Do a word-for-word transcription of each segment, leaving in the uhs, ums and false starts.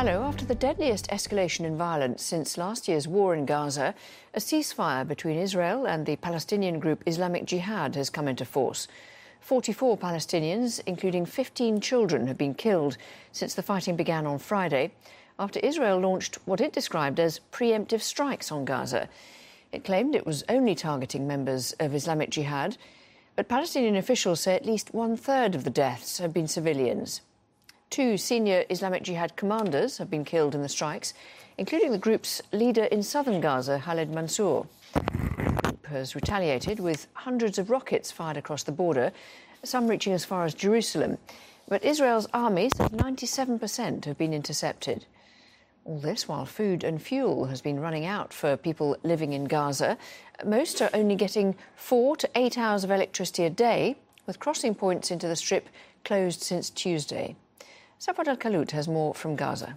Hello. After the deadliest escalation in violence since last year's war in Gaza, a ceasefire between Israel and the Palestinian group Islamic Jihad has come into force. forty-four Palestinians, including fifteen children, have been killed since the fighting began on Friday, after Israel launched what it described as preemptive strikes on Gaza. It claimed it was only targeting members of Islamic Jihad, but Palestinian officials say at least one-third of the deaths have been civilians. Two senior Islamic Jihad commanders have been killed in the strikes, including the group's leader in southern Gaza, Khaled Mansour. The group has retaliated with hundreds of rockets fired across the border, some reaching as far as Jerusalem. But Israel's army said ninety-seven percent have been intercepted. All this while food and fuel has been running out for people living in Gaza. Most are only getting four to eight hours of electricity a day, with crossing points into the Strip closed since Tuesday. Safwat Al-Kalout has more from Gaza.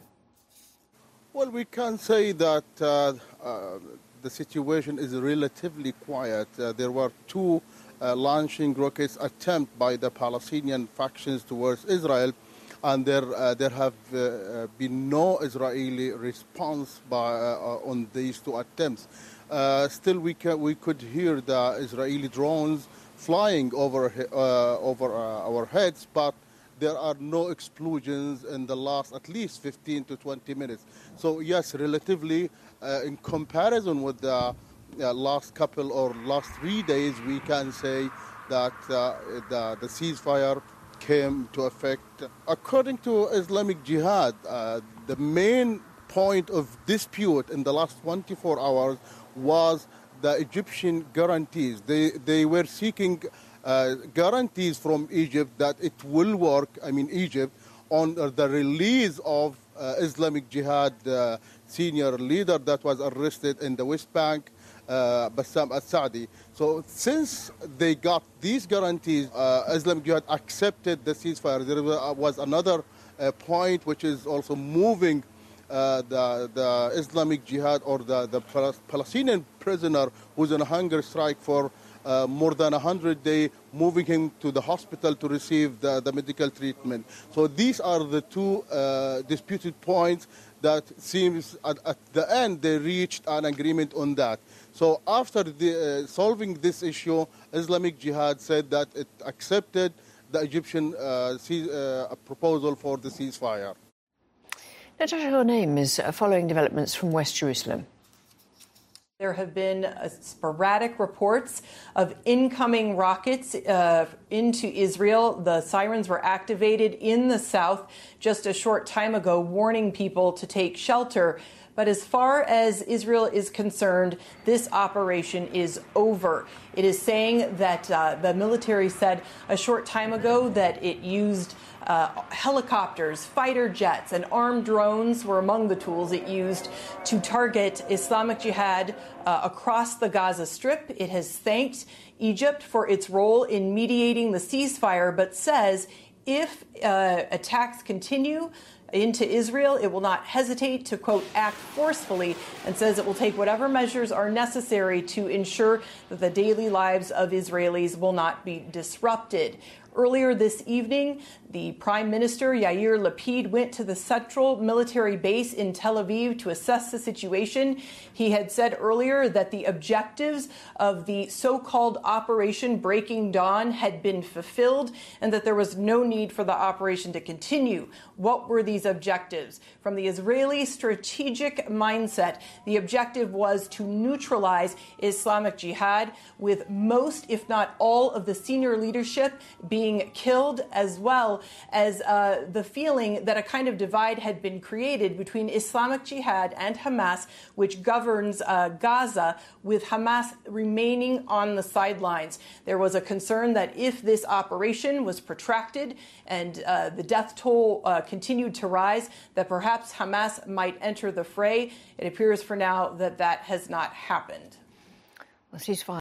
Well, we can say that uh, uh, the situation is relatively quiet. Uh, there were two uh, launching rockets attempts by the Palestinian factions towards Israel, and there uh, there have uh, been no Israeli response by, uh, on these two attempts. Uh, still, we can, we could hear the Israeli drones flying over uh, over uh, our heads, but there are no explosions in the last at least fifteen to twenty minutes. So yes, relatively, uh, in comparison with the uh, last couple or last three days, we can say that uh, the, the ceasefire came to effect. According to Islamic Jihad, uh, the main point of dispute in the last twenty-four hours was the Egyptian guarantees. They, they were seeking Uh, guarantees from Egypt that it will work, I mean Egypt, on uh, the release of uh, Islamic Jihad uh, senior leader that was arrested in the West Bank, uh, Bassam al-Saadi. So since they got these guarantees, uh, Islamic Jihad accepted the ceasefire. There was another uh, point which is also moving uh, the, the Islamic Jihad or the, the Palestinian prisoner who's on a hunger strike for Uh, more than one hundred days, moving him to the hospital to receive the, the medical treatment. So these are the two uh, disputed points that seems at, at the end they reached an agreement on that. So after the, uh, solving this issue, Islamic Jihad said that it accepted the Egyptian uh, ce- uh, proposal for the ceasefire. Natasha Hornaim is following developments from West Jerusalem. There have been uh, sporadic reports of incoming rockets uh, into Israel. The sirens were activated in the south just a short time ago, warning people to take shelter. But as far as Israel is concerned, this operation is over. It is saying that uh, the military said a short time ago that it used Uh, helicopters, fighter jets, and armed drones were among the tools it used to target Islamic Jihad uh, across the Gaza Strip. It has thanked Egypt for its role in mediating the ceasefire, but says if uh, attacks continue into Israel, it will not hesitate to, quote, act forcefully, and says it will take whatever measures are necessary to ensure that the daily lives of Israelis will not be disrupted. Earlier this evening, the Prime Minister, Yair Lapid, went to the central military base in Tel Aviv to assess the situation. He had said earlier that the objectives of the so-called Operation Breaking Dawn had been fulfilled and that there was no need for the operation to continue. What were these objectives? From the Israeli strategic mindset, the objective was to neutralize Islamic Jihad, with most, if not all, of the senior leadership being killed, as well as uh, the feeling that a kind of divide had been created between Islamic Jihad and Hamas, which governs uh, Gaza, with Hamas remaining on the sidelines. There was a concern that if this operation was protracted and uh, the death toll uh, continued to rise, that perhaps Hamas might enter the fray. It appears for now that that has not happened. Well, ceasefire